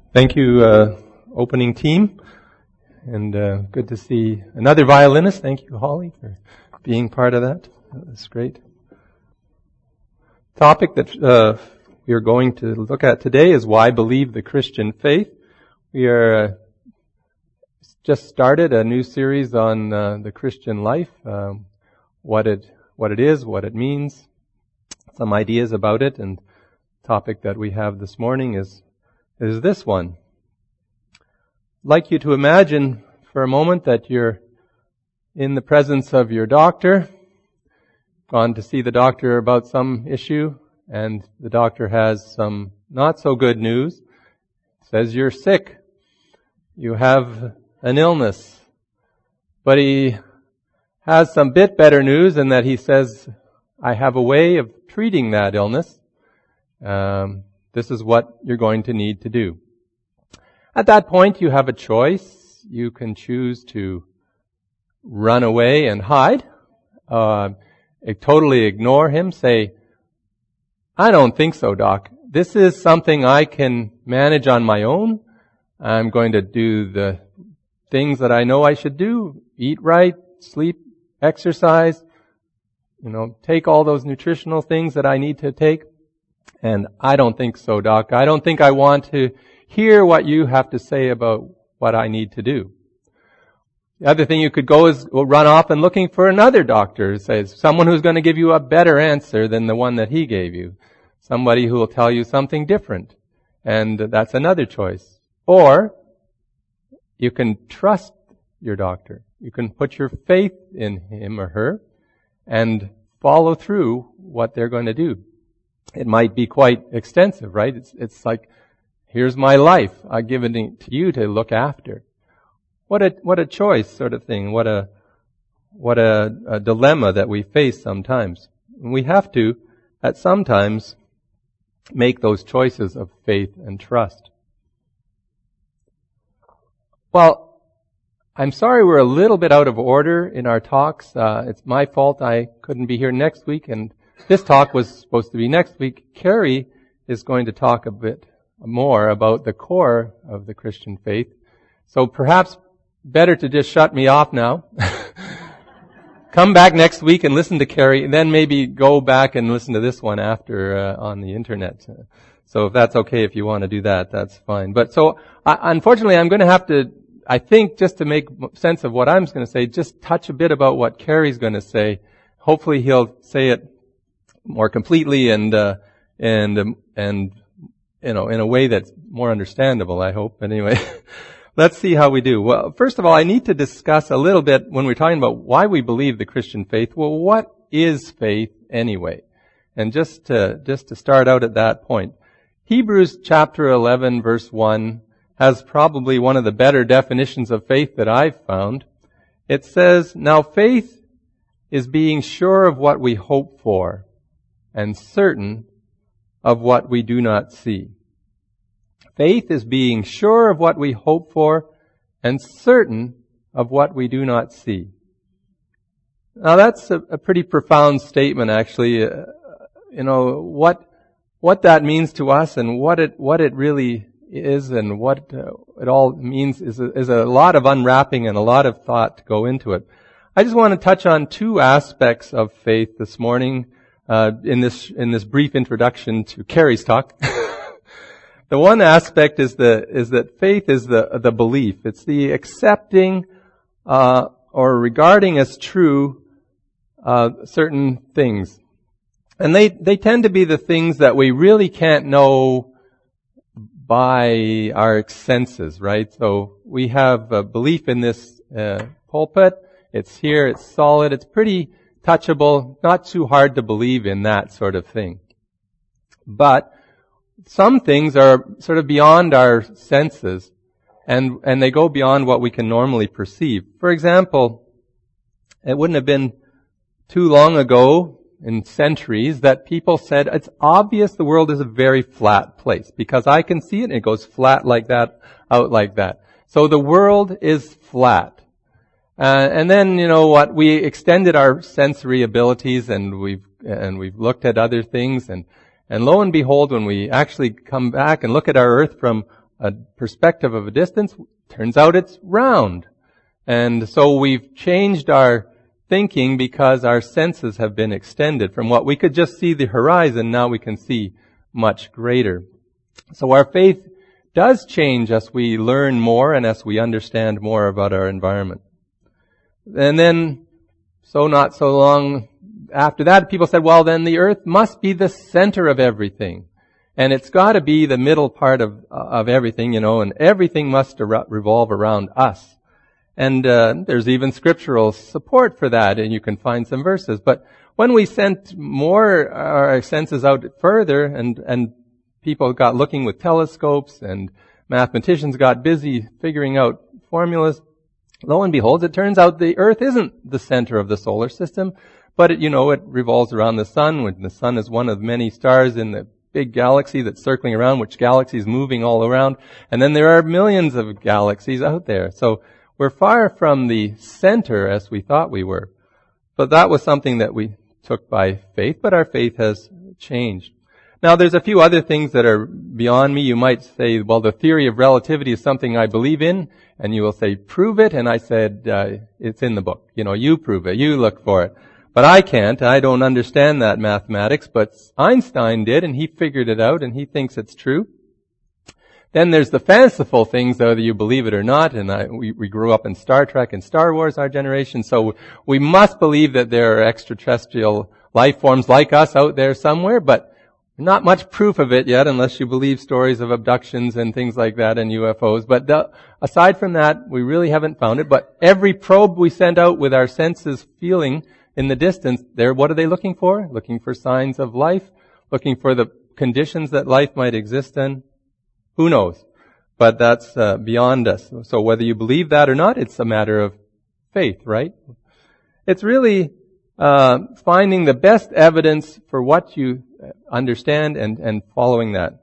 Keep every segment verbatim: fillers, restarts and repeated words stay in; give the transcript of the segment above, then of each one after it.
Thank you, uh, opening team, and uh, good to see another violinist. Thank you, Holly, for being part of that. That's great. Topic that uh, we are going to look at today is why believe the Christian faith. We are uh, just started a new series on uh, the Christian life, um, what it what it is, what it means, some ideas about it, and the topic that we have this morning is is this one. I'd like you to imagine for a moment that you're in the presence of your doctor, gone to see the doctor about some issue, and the doctor has some not so good news. Says you're sick. You have an illness. But he has some bit better news in that he says, I have a way of treating that illness. Um, This is what you're going to need to do. At that point, you have a choice. You can choose to run away and hide, uh, totally ignore him, say, I don't think so, Doc. This is something I can manage on my own. I'm going to do the things that I know I should do, eat right, sleep, exercise, you know, take all those nutritional things that I need to take. And I don't think so, Doc. I don't think I want to hear what you have to say about what I need to do. The other thing you could go is run off and looking for another doctor, says someone who's going to give you a better answer than the one that he gave you. Somebody who will tell you something different. And that's another choice. Or you can trust your doctor. You can put your faith in him or her and follow through what they're going to do. It might be quite extensive, right? It's, it's like, here's my life. I give it to you to look after. What a, what a choice sort of thing. What a, what a, a dilemma that we face sometimes. And we have to, at sometimes, make those choices of faith and trust. Well, I'm sorry we're a little bit out of order in our talks. Uh, it's my fault I couldn't be here next week, and this talk was supposed to be next week. Carrie is going to talk a bit more about the core of the Christian faith. So perhaps better to just shut me off now. Come back next week and listen to Carrie, and then maybe go back and listen to this one after uh, on the internet. So if that's okay, if you want to do that, that's fine. But so, uh, unfortunately, I'm going to have to, I think, just to make sense of what I'm going to say, just touch a bit about what Carrie's going to say. Hopefully he'll say it more completely and, uh, and, um, and, you know, in a way that's more understandable, I hope. Anyway, let's see how we do. Well, first of all, I need to discuss a little bit when we're talking about why we believe the Christian faith. Well, what is faith anyway? And just to, just to start out at that point, Hebrews chapter eleven verse one has probably one of the better definitions of faith that I've found. It says, now faith is being sure of what we hope for, and certain of what we do not see. Faith is being sure of what we hope for and certain of what we do not see. Now that's a, a pretty profound statement, actually. Uh, you know, what what that means to us and what it what it really is and what uh, it all means is a, is a lot of unwrapping and a lot of thought to go into it. I just want to touch on two aspects of faith this morning. Uh, in this, in this brief introduction to Carrie's talk. The one aspect is the, is that faith is the, the belief. It's the accepting, uh, or regarding as true, uh, certain things. And they, they tend to be the things that we really can't know by our senses, right? So we have a belief in this, uh, pulpit. It's here, it's solid, it's pretty touchable, not too hard to believe in that sort of thing. But some things are sort of beyond our senses, and and they go beyond what we can normally perceive. For example, it wouldn't have been too long ago, in centuries, that people said, it's obvious the world is a very flat place, because I can see it and it goes flat like that, out like that. So the world is flat. Uh, and then, you know what, we extended our sensory abilities and we've, and we've looked at other things and, and lo and behold, when we actually come back and look at our earth from a perspective of a distance, turns out it's round. And so we've changed our thinking because our senses have been extended. From what we could just see the horizon, now we can see much greater. So our faith does change as we learn more and as we understand more about our environment. And then, so not so long after that, people said, well, then the earth must be the center of everything. And it's got to be the middle part of of everything, you know, and everything must re- revolve around us. And uh, there's even scriptural support for that, and you can find some verses. But when we sent more our senses out further, and and people got looking with telescopes, and mathematicians got busy figuring out formulas, lo and behold, it turns out the Earth isn't the center of the solar system, but it, you know, it revolves around the sun, when the sun is one of many stars in the big galaxy that's circling around, which galaxy is moving all around, and then there are millions of galaxies out there. So we're far from the center as we thought we were. But that was something that we took by faith, but our faith has changed. Now, there's a few other things that are beyond me. You might say, well, the theory of relativity is something I believe in, and you will say, prove it, and I said, uh, it's in the book. You know, you prove it, you look for it. But I can't. I don't understand that mathematics, but Einstein did, and he figured it out, and he thinks it's true. Then there's the fanciful things, whether you believe it or not, and I, we, we grew up in Star Trek and Star Wars, our generation, so we must believe that there are extraterrestrial life forms like us out there somewhere, but not much proof of it yet, unless you believe stories of abductions and things like that and U F Os. But the, aside from that, we really haven't found it. But every probe we send out with our senses feeling in the distance, there, what are they looking for? Looking for signs of life, looking for the conditions that life might exist in. Who knows? But that's uh, beyond us. So whether you believe that or not, it's a matter of faith, right? It's really uh finding the best evidence for what you understand and, and following that.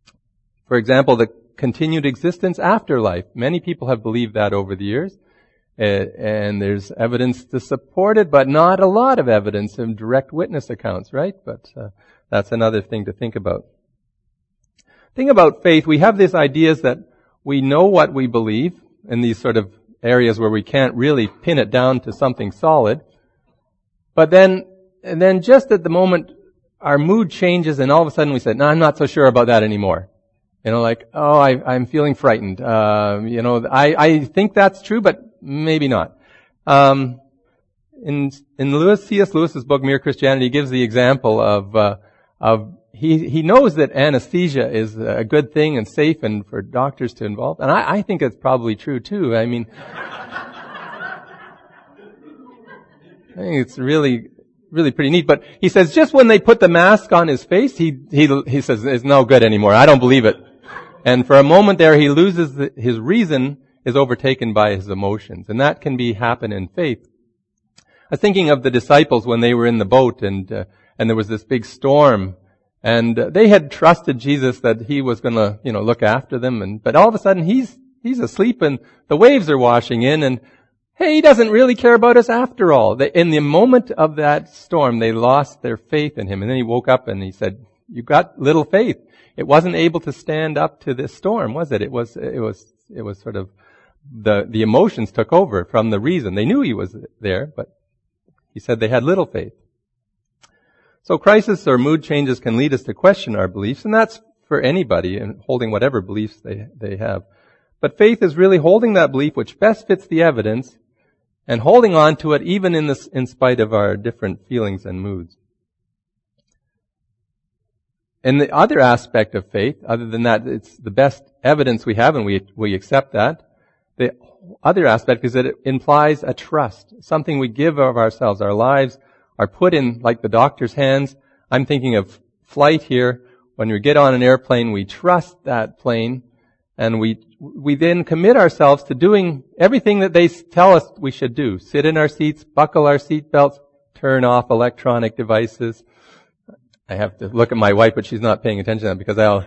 For example, the continued existence after life. Many people have believed that over the years. Uh, and there's evidence to support it, but not a lot of evidence in direct witness accounts, right? But uh, that's another thing to think about. Thing about faith, we have these ideas that we know what we believe in these sort of areas where we can't really pin it down to something solid. But then, and then just at the moment, our mood changes and all of a sudden we say, no, I'm not so sure about that anymore. You know, like, oh, I, I'm feeling frightened. Uh, you know, I, I think that's true, but maybe not. Um, in, in Lewis, C S Lewis's book, Mere Christianity, he gives the example of, uh, of, he, he knows that anesthesia is a good thing and safe and for doctors to involve. And I, I think it's probably true too. I mean, I think it's really, really pretty neat. But he says just when they put the mask on his face, he, he, he says it's no good anymore. I don't believe it. And for a moment there, he loses the, his reason is overtaken by his emotions. And that can be happen in faith. I was thinking of the disciples when they were in the boat and, uh, and there was this big storm. And uh, they had trusted Jesus that he was going to, you know, look after them. And, but all of a sudden he's, he's asleep and the waves are washing in and, hey, he doesn't really care about us after all. They, in the moment of that storm, they lost their faith in him. And then he woke up and he said, you got little faith. It wasn't able to stand up to this storm, was it? It was, it was, it was sort of, the, the emotions took over from the reason. They knew he was there, but he said they had little faith. So crisis or mood changes can lead us to question our beliefs, and that's for anybody and holding whatever beliefs they, they have. But faith is really holding that belief which best fits the evidence and holding on to it even in this, in spite of our different feelings and moods. And the other aspect of faith, other than that, it's the best evidence we have and we, we accept that. The other aspect is that it implies a trust, something we give of ourselves. Our lives are put in like the doctor's hands. I'm thinking of flight here. When we get on an airplane, we trust that plane and we, we then commit ourselves to doing everything that they tell us we should do. Sit in our seats, buckle our seatbelts, turn off electronic devices. I have to look at my wife, but she's not paying attention to that because I'll...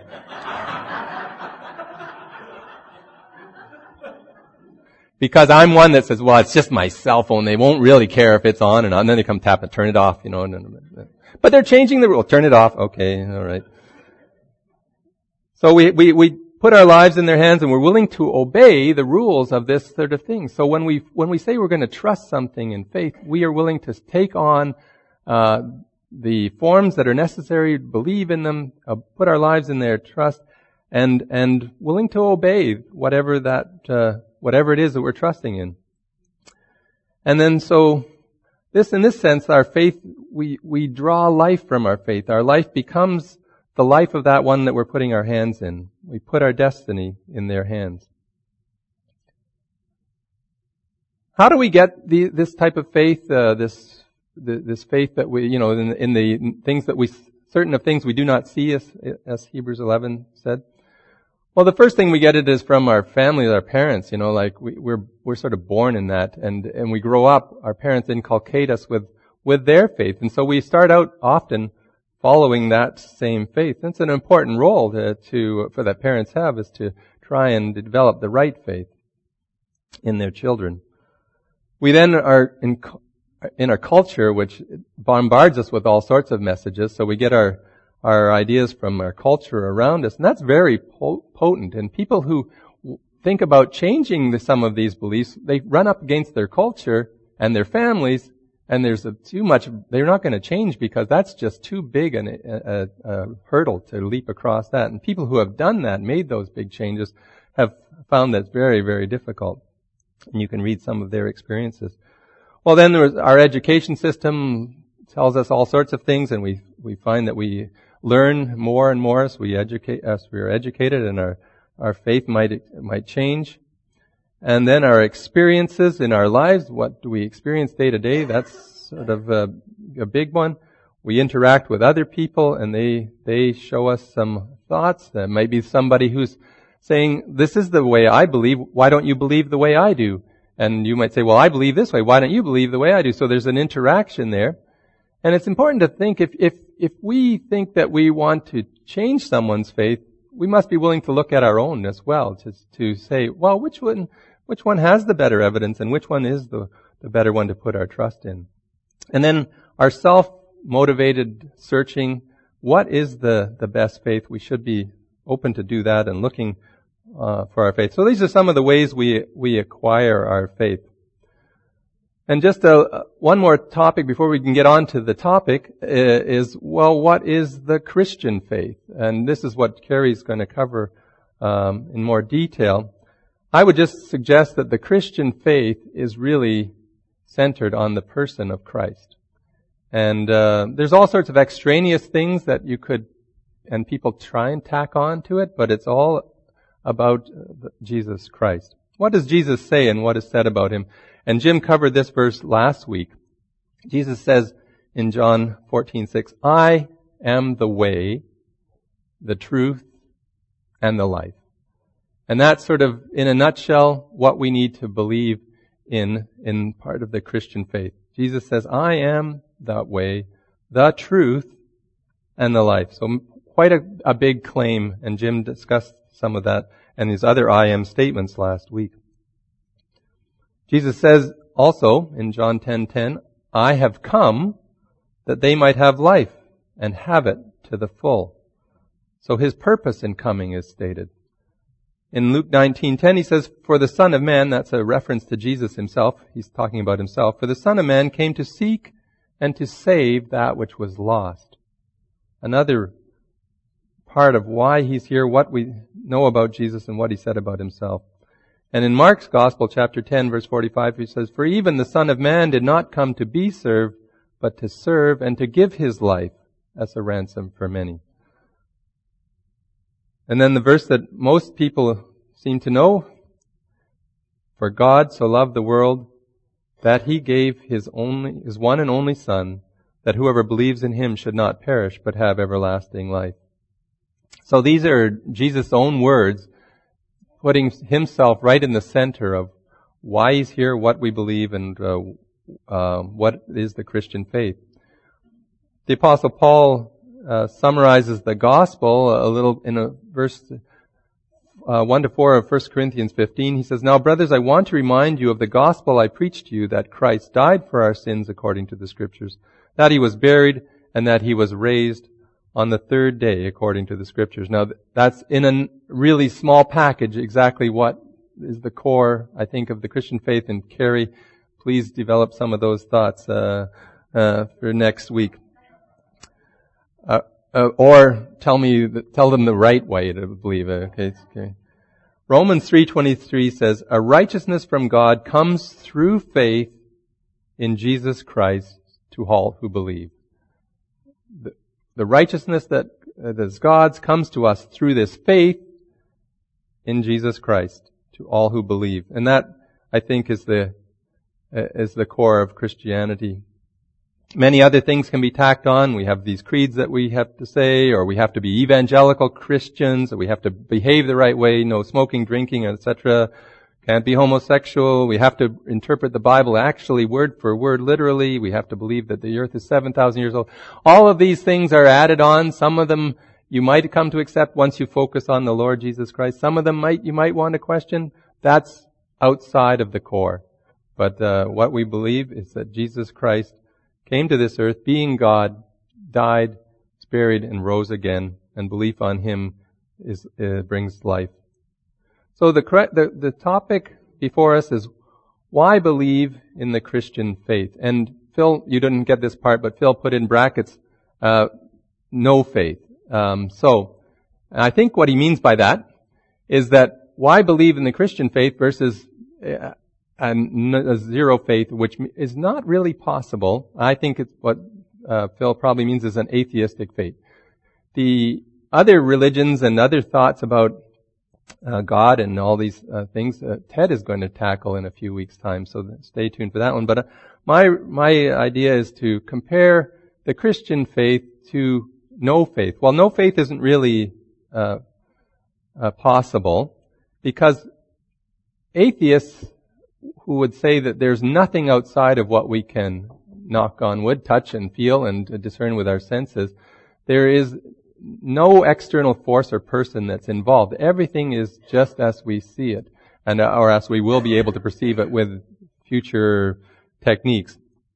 because I'm one that says, well, it's just my cell phone. They won't really care if it's on and on. And then they come tap and turn it off, you know. But they're changing the rule. Turn it off. Okay, all right. So we, we, we put our lives in their hands and we're willing to obey the rules of this sort of thing. So when we when we say we're going to trust something in faith, we are willing to take on uh, the forms that are necessary, believe in them, uh, put our lives in their trust, and and willing to obey whatever that uh, whatever it is that we're trusting in. And then so this, in this sense, our faith, we we draw life from our faith. Our life becomes the life of that one that we're putting our hands in. We put our destiny in their hands. How do we get the, this type of faith? Uh, this the, this faith that we, you know, in, in the things that we, certain of things we do not see, as, as Hebrews eleven said. Well, the first thing we get it is from our family, our parents. You know, like we, we're we're sort of born in that, and and we grow up. Our parents inculcate us with with their faith, and so we start out often following that same faith. It's an important role to, to for that parents have, is to try and develop the right faith in their children. We then are in in our culture, which bombards us with all sorts of messages. So we get our our ideas from our culture around us, and that's very potent. And people who think about changing the, some of these beliefs, they run up against their culture and their families. And there's a, too much, they're not going to change because that's just too big an, a, a, a hurdle to leap across that. And people who have done that, made those big changes, have found that very, very difficult. And you can read some of their experiences. Well, then there was our education system tells us all sorts of things, and we, we find that we learn more and more as we educate, as we are educated, and our, our faith might, might change. And then our experiences in our lives, what do we experience day to day? That's sort of a, a big one. We interact with other people and they, they show us some thoughts. There might be somebody who's saying, this is the way I believe, why don't you believe the way I do? And you might say, well, I believe this way, why don't you believe the way I do? So there's an interaction there. And it's important to think, if, if, if we think that we want to change someone's faith, we must be willing to look at our own as well, to, to say, well, which one, Which one has the better evidence, and which one is the, the better one to put our trust in? And then our self-motivated searching, what is the, the best faith? We should be open to do that and looking uh, for our faith. So these are some of the ways we we acquire our faith. And just a, one more topic before we can get on to the topic is, well, what is the Christian faith? And this is what Carrie's going to cover um, in more detail. I would just suggest that the Christian faith is really centered on the person of Christ. And uh, there's all sorts of extraneous things that you could, and people try and tack on to it, but it's all about Jesus Christ. What does Jesus say and what is said about him? And Jim covered this verse last week. Jesus says in John fourteen six, I am the way, the truth, and the life. And that's sort of, in a nutshell, what we need to believe in, in part of the Christian faith. Jesus says, I am that way, the truth, and the life. So quite a, a big claim, and Jim discussed some of that and his other I am statements last week. Jesus says also in John ten ten, I have come that they might have life and have it to the full. So his purpose in coming is stated. In Luke nineteen ten, he says, for the Son of Man, that's a reference to Jesus himself. He's talking about himself. For the Son of Man came to seek and to save that which was lost. Another part of why he's here, what we know about Jesus and what he said about himself. And in Mark's Gospel, chapter ten, verse forty-five, he says, for even the Son of Man did not come to be served, but to serve and to give his life as a ransom for many. And then the verse that most people seem to know, for God so loved the world that he gave his only, his one and only Son, that whoever believes in him should not perish, but have everlasting life. So these are Jesus' own words, putting himself right in the center of why he's here, what we believe, and uh, uh, what is the Christian faith. The Apostle Paul Uh, summarizes the gospel a little in a verse uh, one to four of First Corinthians fifteen. He says, now, brothers, I want to remind you of the gospel I preached to you, that Christ died for our sins according to the Scriptures, that he was buried, and that he was raised on the third day, according to the Scriptures. Now, that's in a really small package exactly what is the core, I think, of the Christian faith. And Carrie, please develop some of those thoughts uh, uh, for next week. Uh, uh, or tell me, tell them the right way to believe it. Okay, okay. Romans three twenty-three says, "A righteousness from God comes through faith in Jesus Christ to all who believe." The, the righteousness that, uh, that is God's comes to us through this faith in Jesus Christ to all who believe. And that, I think, is the uh, is the core of Christianity. Many other things can be tacked on. We have these creeds that we have to say, or we have to be evangelical Christians, or we have to behave the right way, no smoking, drinking, et cetera. Can't be homosexual. We have to interpret the Bible actually word for word, literally. We have to believe that the earth is seven thousand years old. All of these things are added on. Some of them you might come to accept once you focus on the Lord Jesus Christ. Some of them might you might want to question. That's outside of the core. But uh, what we believe is that Jesus Christ came to this earth, being God, died, was buried, and rose again, and belief on Him is uh, brings life. So the, correct, the the topic before us is why believe in the Christian faith. And Phil, you didn't get this part, but Phil put in brackets, uh, no faith. Um, so I think what he means by that is that why believe in the Christian faith versus uh, a, a zero faith, which is not really possible. I think it's what uh, Phil probably means is an atheistic faith. The other religions and other thoughts about uh, God and all these uh, things, uh, Ted is going to tackle in a few weeks' time, so stay tuned for that one. But uh, my my idea is to compare the Christian faith to no faith. Well, no faith isn't really uh, uh, possible because atheists who would say that there's nothing outside of what we can knock on wood, touch and feel and discern with our senses. There is no external force or person that's involved. Everything is just as we see it, and or as we will be able to perceive it with future techniques.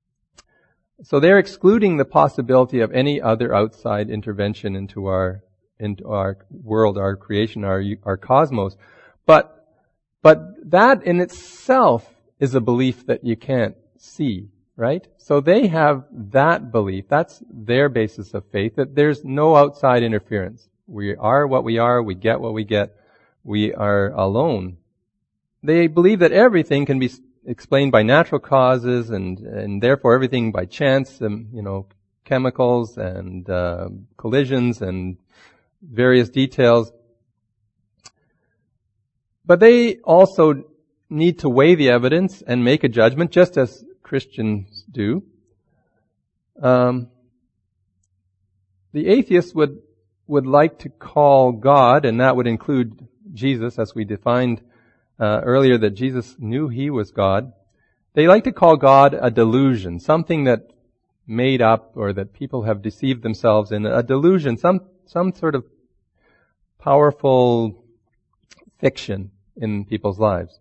So they're excluding the possibility of any other outside intervention into our into our world, our creation, our our cosmos. But But that in itself is a belief that you can't see, right? So they have that belief. That's their basis of faith, that there's no outside interference. We are what we are. We get what we get. We are alone. They believe that everything can be explained by natural causes and, and therefore everything by chance, um, you know, chemicals and uh, collisions and various details. But they also need to weigh the evidence and make a judgment, just as Christians do. Um, the atheists would would like to call God, and that would include Jesus, as we defined uh, earlier, that Jesus knew He was God. They like to call God a delusion, something that made up or that people have deceived themselves in. A delusion, some some sort of powerful fiction in people's lives.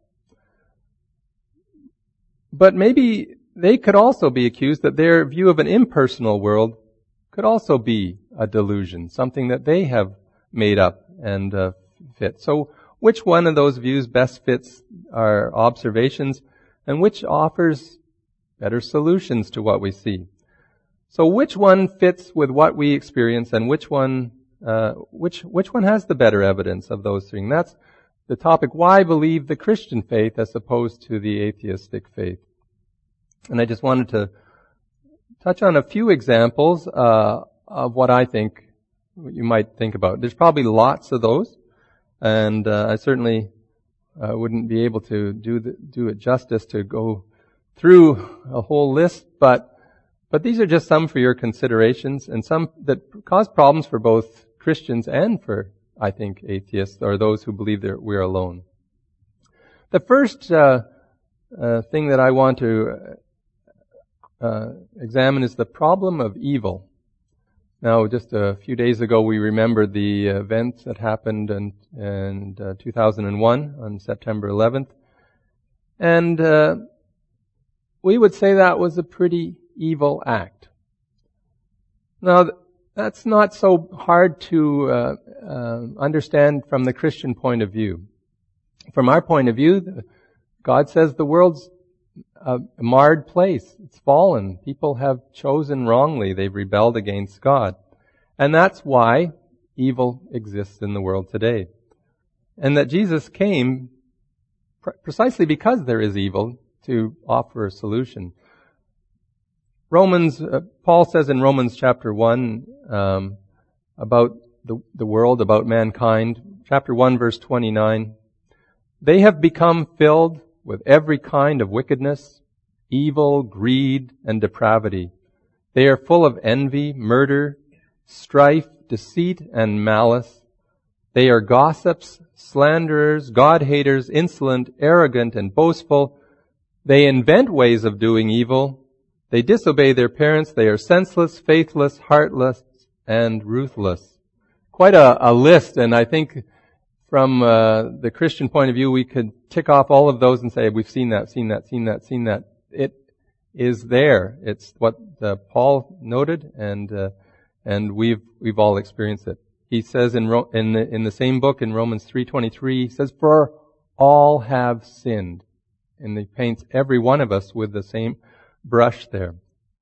But maybe they could also be accused that their view of an impersonal world could also be a delusion, something that they have made up and uh, fit. So which one of those views best fits our observations and which offers better solutions to what we see? So which one fits with what we experience and which one uh, which which one has the better evidence of those things? That's the topic, why believe the Christian faith as opposed to the atheistic faith? And I just wanted to touch on a few examples uh, of what I think you might think about. There's probably lots of those, and uh, I certainly uh, wouldn't be able to do the, do it justice to go through a whole list, but but these are just some for your considerations, and some that cause problems for both Christians and for, I think, atheists, or those who believe that we're alone. The first uh, uh, thing that I want to uh, examine is the problem of evil. Now, just a few days ago, we remembered the events that happened in, in uh, two thousand one on September eleventh. And uh, we would say that was a pretty evil act. Now, that's not so hard to uh, uh, understand from the Christian point of view. From our point of view, God says the world's a marred place. It's fallen. People have chosen wrongly. They've rebelled against God. And that's why evil exists in the world today. And that Jesus came pr- precisely because there is evil to offer a solution. Romans, uh, Paul says in Romans chapter one um, about the, the world, about mankind, chapter one verse twenty-nine, they have become filled with every kind of wickedness, evil, greed, and depravity. They are full of envy, murder, strife, deceit, and malice. They are gossips, slanderers, God-haters, insolent, arrogant, and boastful. They invent ways of doing evil. They disobey their parents. They are senseless, faithless, heartless, and ruthless. Quite a, a list, and I think from uh, the Christian point of view, we could tick off all of those and say, we've seen that, seen that, seen that, seen that. It is there. It's what uh, Paul noted, and uh, and we've we've all experienced it. He says in Ro- in the, in the same book in Romans three twenty-three, he says, "For all have sinned," and he paints every one of us with the same brush there.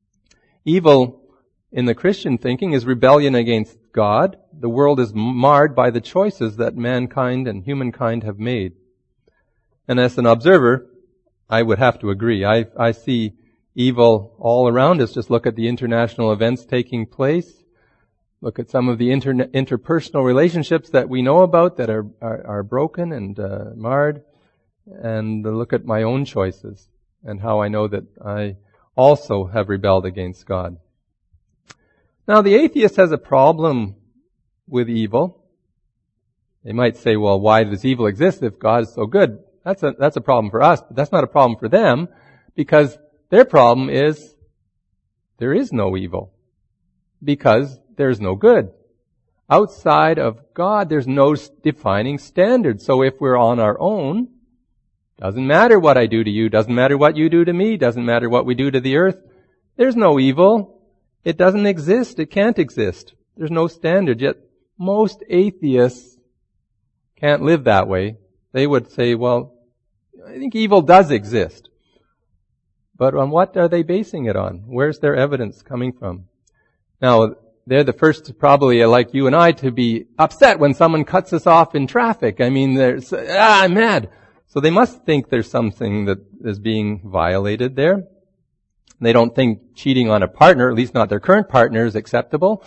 Evil in the Christian thinking is rebellion against God. The world is marred by the choices that mankind and humankind have made. And as an observer, I would have to agree. I, I see evil all around us. Just look at the international events taking place. Look at some of the inter, interpersonal relationships that we know about that are, are, are broken and uh, marred. And look at my own choices and how I know that I also have rebelled against God. Now, the atheist has a problem with evil. They might say, well, why does evil exist if God is so good? That's a, that's a problem for us, but that's not a problem for them, because their problem is there is no evil, because there's no good. Outside of God, there's no defining standard. So if we're on our own, doesn't matter what I do to you, doesn't matter what you do to me, doesn't matter what we do to the earth, there's no evil. It doesn't exist. It can't exist. There's no standard. Yet most atheists can't live that way. They would say, well, I think evil does exist. But on what are they basing it on? Where's their evidence coming from? Now, they're the first, probably like you and I, to be upset when someone cuts us off in traffic. I mean, there's, ah, I'm mad. So they must think there's something that is being violated there. They don't think cheating on a partner, at least not their current partner, is acceptable.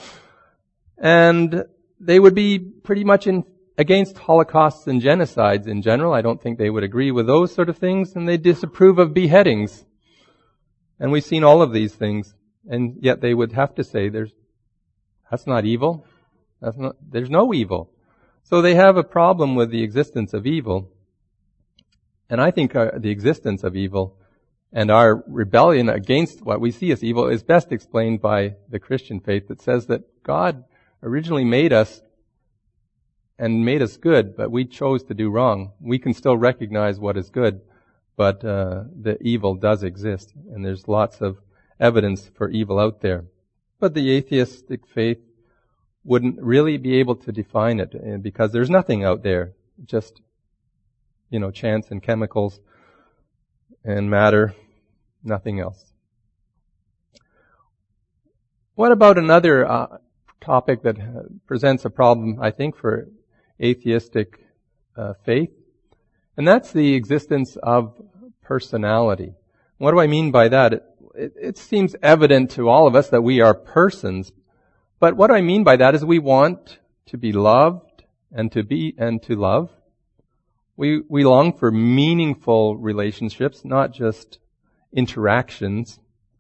And they would be pretty much in, against holocausts and genocides in general. I don't think they would agree with those sort of things. And they disapprove of beheadings. And we've seen all of these things. And yet they would have to say, there's, that's not evil. That's not, there's no evil. So they have a problem with the existence of evil. And I think uh, the existence of evil and our rebellion against what we see as evil is best explained by the Christian faith that says that God originally made us and made us good, but we chose to do wrong. We can still recognize what is good, but uh, the evil does exist, and there's lots of evidence for evil out there. But the atheistic faith wouldn't really be able to define it because there's nothing out there, just, you know, chance and chemicals and matter. Nothing else. What about another uh, topic that uh, presents a problem, I think, for atheistic uh, faith? And that's the existence of personality. What do I mean by that? It, it, it seems evident to all of us that we are persons. But what I mean by that is we want to be loved and to be and to love. We we long for meaningful relationships, not just interactions.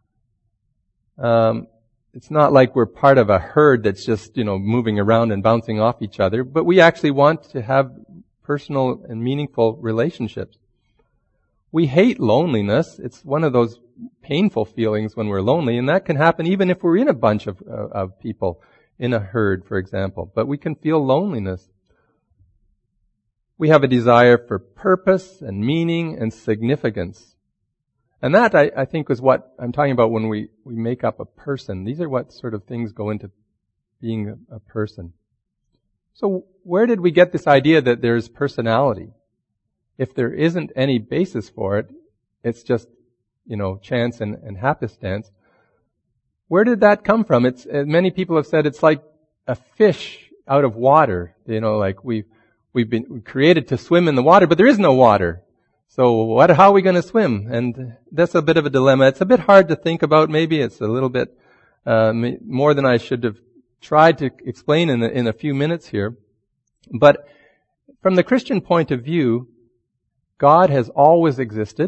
Um, it's not like we're part of a herd that's just, you know, moving around and bouncing off each other, but we actually want to have personal and meaningful relationships. We hate loneliness. It's one of those painful feelings when we're lonely, and that can happen even if we're in a bunch of, uh, of people, in a herd, for example. But we can feel loneliness. We have a desire for purpose and meaning and significance. And that, I, I think, is what I'm talking about when we, we make up a person. These are what sort of things go into being a, a person. So where did we get this idea that there's personality? If there isn't any basis for it, it's just, you know, chance and, and happenstance. Where did that come from? It's, uh, many people have said it's like a fish out of water. You know, like we've, we've been created to swim in the water, but there is no water. So what, how are we going to swim? And that's a bit of a dilemma. It's a bit hard to think about. Maybe it's a little bit, uh, more than I should have tried to explain in a, in a few minutes here. But from the Christian point of view, God has always existed.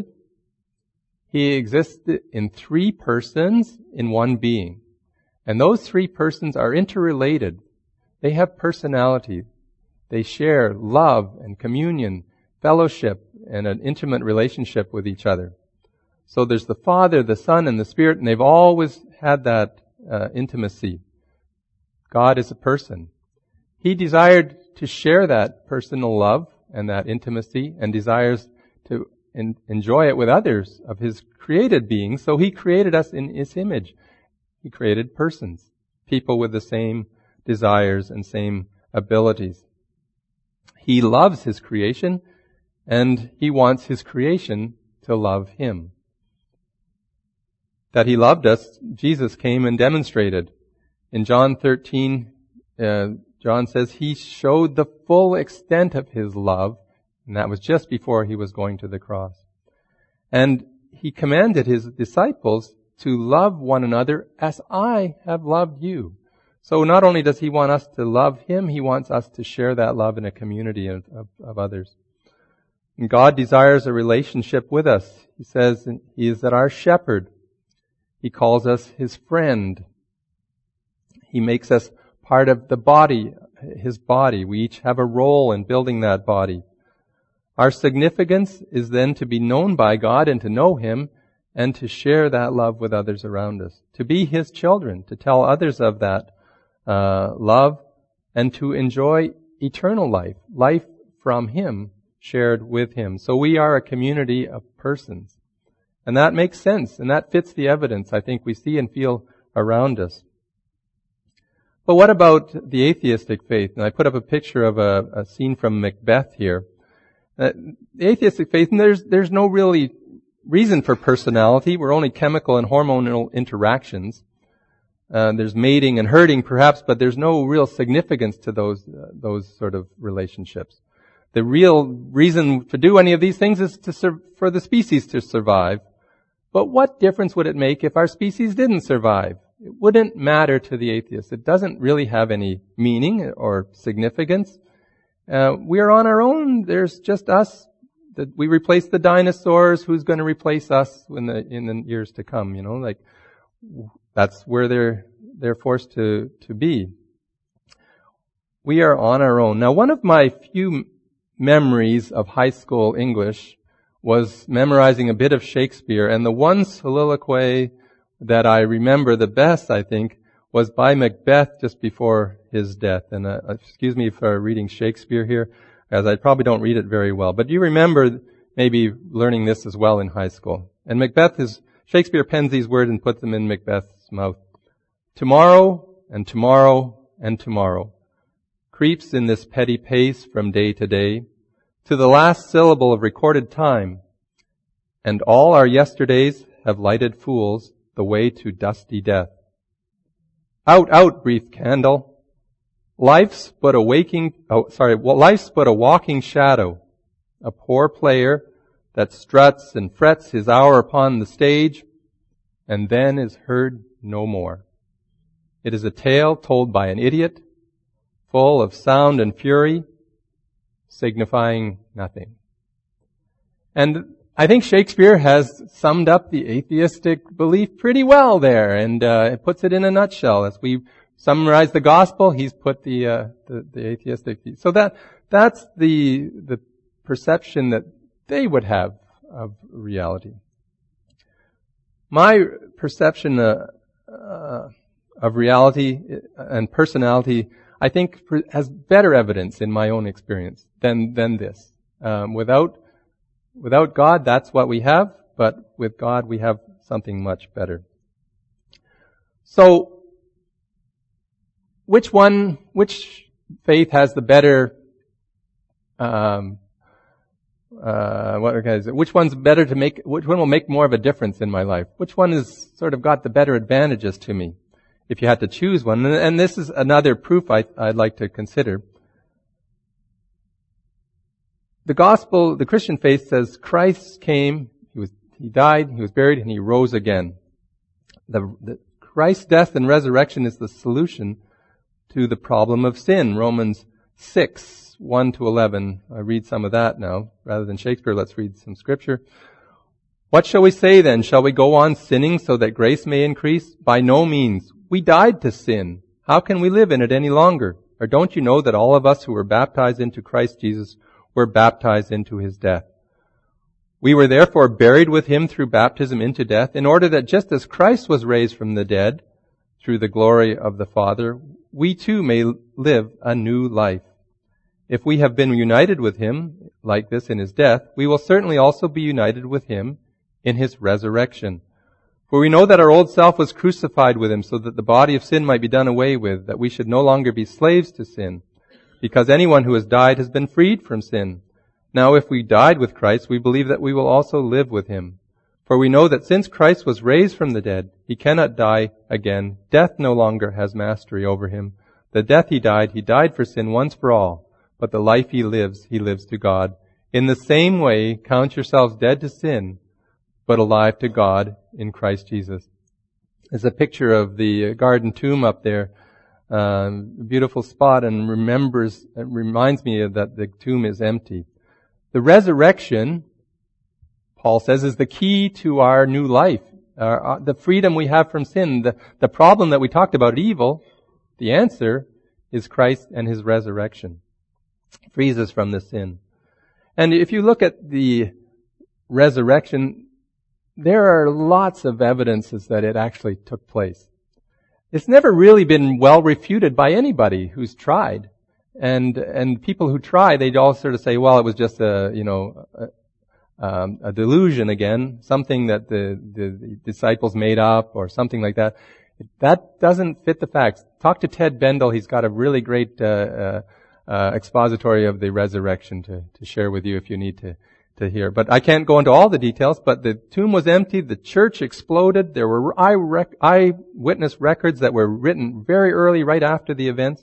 He existed in three persons in one being. And those three persons are interrelated. They have personality. They share love and communion, fellowship, and an intimate relationship with each other. So there's the Father, the Son, and the Spirit, and they've always had that uh, intimacy. God is a person. He desired to share that personal love and that intimacy, and desires to en- enjoy it with others of His created beings. So He created us in His image. He created persons, people with the same desires and same abilities. He loves His creation, and He wants His creation to love Him. That He loved us, Jesus came and demonstrated. In John thirteen, uh, John says He showed the full extent of His love, and that was just before He was going to the cross. And He commanded His disciples to love one another as I have loved you. So not only does He want us to love Him, He wants us to share that love in a community of, of, of others. And God desires a relationship with us. He says He is our shepherd. He calls us His friend. He makes us part of the body, His body. We each have a role in building that body. Our significance is then to be known by God and to know Him and to share that love with others around us. To be His children, to tell others of that uh, love, and to enjoy eternal life, life from Him, shared with Him. So we are a community of persons. And that makes sense, and that fits the evidence I think we see and feel around us. But what about the atheistic faith? And I put up a picture of a, a scene from Macbeth here. Uh, the atheistic faith, and there's, there's no really reason for personality. We're only chemical and hormonal interactions. Uh, there's mating and herding perhaps, but there's no real significance to those, uh, those sort of relationships. The real reason to do any of these things is to sur- for the species to survive. But what difference would it make if our species didn't survive? It wouldn't matter to the atheist. It doesn't really have any meaning or significance. Uh, we are on our own. There's just us. That we replace the dinosaurs. Who's going to replace us in the in the years to come? You know, like that's where they're they're forced to to be. We are on our own. Now, one of my few memories of high school English was memorizing a bit of Shakespeare, and the one soliloquy that I remember the best, I think, was by Macbeth just before his death. And uh, excuse me for reading Shakespeare here, as I probably don't read it very well. But do you remember maybe learning this as well in high school? And Macbeth is, Shakespeare pens these words and puts them in Macbeth's mouth. Tomorrow, and tomorrow, and tomorrow creeps in this petty pace from day to day, to the last syllable of recorded time, and all our yesterdays have lighted fools the way to dusty death. Out, out, brief candle. Life's but a waking, oh, sorry, well, life's but a walking shadow, a poor player that struts and frets his hour upon the stage, and then is heard no more. It is a tale told by an idiot, full of sound and fury, signifying nothing. And I think Shakespeare has summed up the atheistic belief pretty well there, and uh, it puts it in a nutshell. As we summarize the gospel, he's put the uh, the, the atheistic. So that that's the the perception that they would have of reality. My perception uh, uh, of reality and personality, I think, has better evidence in my own experience than than this. Um, without without God, that's what we have, but with God, we have something much better. So, which one, which faith has the better, um, uh, what can I say? Which one's better to make, which one will make more of a difference in my life? Which one has sort of got the better advantages to me? If you had to choose one. And, and this is another proof I, I'd like to consider. The gospel, the Christian faith says Christ came, he was, he died, he was buried, and he rose again. The, the Christ's death and resurrection is the solution to the problem of sin. Romans six, one to eleven. I read some of that now. Rather than Shakespeare, let's read some scripture. What shall we say then? Shall we go on sinning so that grace may increase? By no means. We died to sin. How can we live in it any longer? Or don't you know that all of us who were baptized into Christ Jesus were baptized into his death? We were therefore buried with him through baptism into death, in order that just as Christ was raised from the dead through the glory of the Father, we too may live a new life. If we have been united with him like this in his death, we will certainly also be united with him in his resurrection. For we know that our old self was crucified with him so that the body of sin might be done away with, that we should no longer be slaves to sin, because anyone who has died has been freed from sin. Now if we died with Christ, we believe that we will also live with him. For we know that since Christ was raised from the dead, he cannot die again. Death no longer has mastery over him. The death he died, he died for sin once for all, but the life he lives, he lives to God. In the same way, count yourselves dead to sin, but alive to God in Christ Jesus. There's a picture of the garden tomb up there. Um, beautiful spot, and remembers, it reminds me of that the tomb is empty. The resurrection, Paul says, is the key to our new life. Uh, the freedom we have from sin. The, the problem that we talked about, evil, the answer is Christ and his resurrection. It frees us from the sin. And if you look at the resurrection, there are lots of evidences that it actually took place. It's never really been well refuted by anybody who's tried. And, and people who try, they all sort of say, well, it was just a, you know, a, um, a delusion again, something that the, the disciples made up or something like that. That doesn't fit the facts. Talk to Ted Bendel. He's got a really great, uh, uh, uh expository of the resurrection to, to share with you if you need to, to hear. But I can't go into all the details, but the tomb was empty, the church exploded, there were eyewitness records that were written very early, right after the events.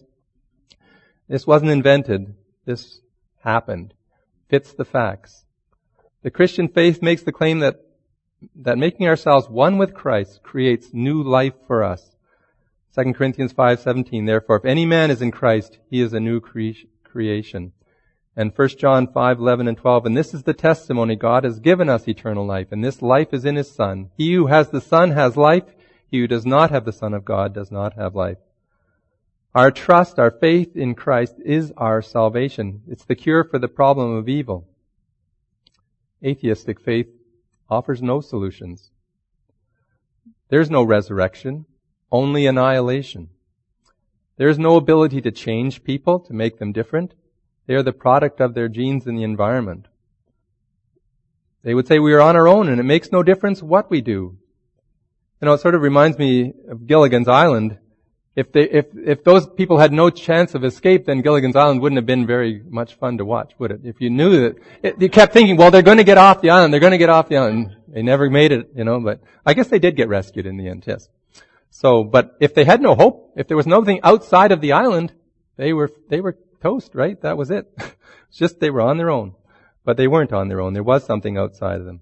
This wasn't invented. This happened. Fits the facts. The Christian faith makes the claim that, that making ourselves one with Christ creates new life for us. Second Corinthians five seventeen, therefore, if any man is in Christ, he is a new cre- creation. And First John five eleven and twelve, and this is the testimony, God has given us eternal life, and this life is in his Son. He who has the Son has life. He who does not have the Son of God does not have life. Our trust, our faith in Christ is our salvation. It's the cure for the problem of evil. Atheistic faith offers no solutions. There's no resurrection, only annihilation. There's no ability to change people, to make them different. They are the product of their genes and the environment. They would say we are on our own and it makes no difference what we do. You know, it sort of reminds me of Gilligan's Island. If they, if, if those people had no chance of escape, then Gilligan's Island wouldn't have been very much fun to watch, would it? If you knew that, it, you kept thinking, well, they're going to get off the island, they're going to get off the island. They never made it, you know, but I guess they did get rescued in the end, yes. So, but if they had no hope, if there was nothing outside of the island, they were, they were toast, right? That was it. It's just they were on their own. But they weren't on their own. There was something outside of them.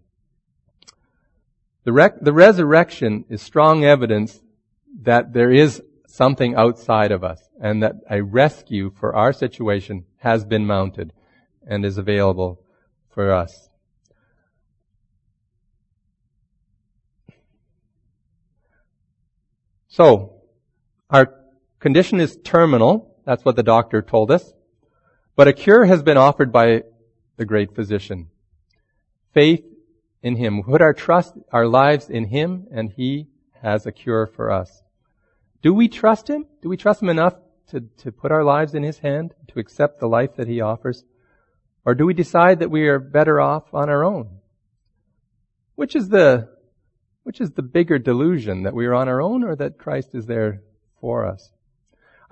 The, rec- the resurrection is strong evidence that there is something outside of us and that a rescue for our situation has been mounted and is available for us. So, our condition is terminal. That's what the doctor told us. But a cure has been offered by the great physician. Faith in him. Put our trust, our lives in him, and he has a cure for us. Do we trust him? Do we trust him enough to, to put our lives in his hand, to accept the life that he offers? Or do we decide that we are better off on our own? Which is the, which is the bigger delusion, that we are on our own or that Christ is there for us?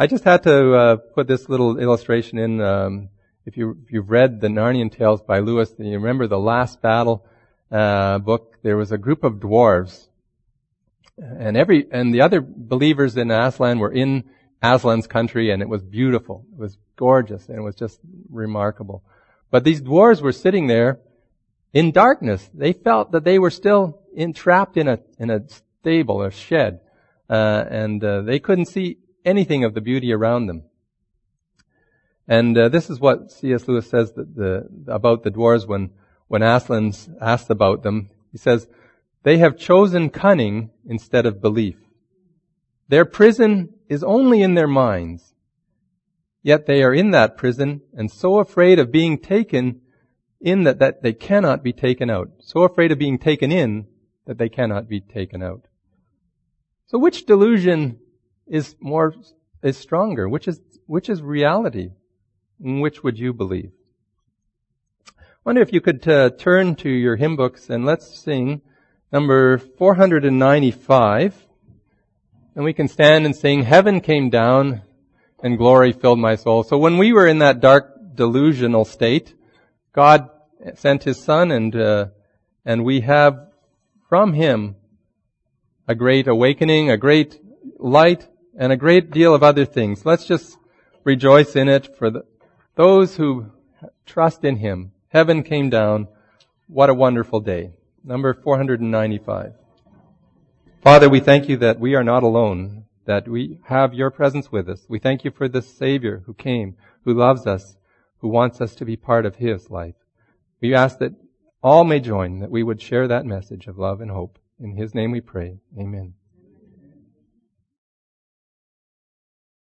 I just had to uh, put this little illustration in. Um, if, you, if you've read the Narnian Tales by Lewis, and you remember the Last Battle uh, book, there was a group of dwarves. And every and the other believers in Aslan were in Aslan's country, and it was beautiful. It was gorgeous, and it was just remarkable. But these dwarves were sitting there in darkness. They felt that they were still entrapped in a in a stable or shed, uh, and uh, they couldn't see anything of the beauty around them. And uh, this is what C S Lewis says that the, about the dwarves when when Aslan's asked about them. He says, "They have chosen cunning instead of belief. Their prison is only in their minds. Yet they are in that prison and so afraid of being taken in that, that they cannot be taken out. So afraid of being taken in that they cannot be taken out." So which delusion is more, is stronger? Which is, which is reality? And which would you believe? I wonder if you could uh, turn to your hymn books and let's sing number four hundred ninety-five. And we can stand and sing, "Heaven came down and glory filled my soul." So when we were in that dark delusional state, God sent His Son, and uh, and we have from Him a great awakening, a great light, and a great deal of other things. Let's just rejoice in it for the, those who trust in Him. Heaven came down. What a wonderful day. Number four hundred ninety-five. Father, we thank You that we are not alone, that we have Your presence with us. We thank You for this Savior who came, who loves us, who wants us to be part of His life. We ask that all may join, that we would share that message of love and hope. In His name we pray. Amen.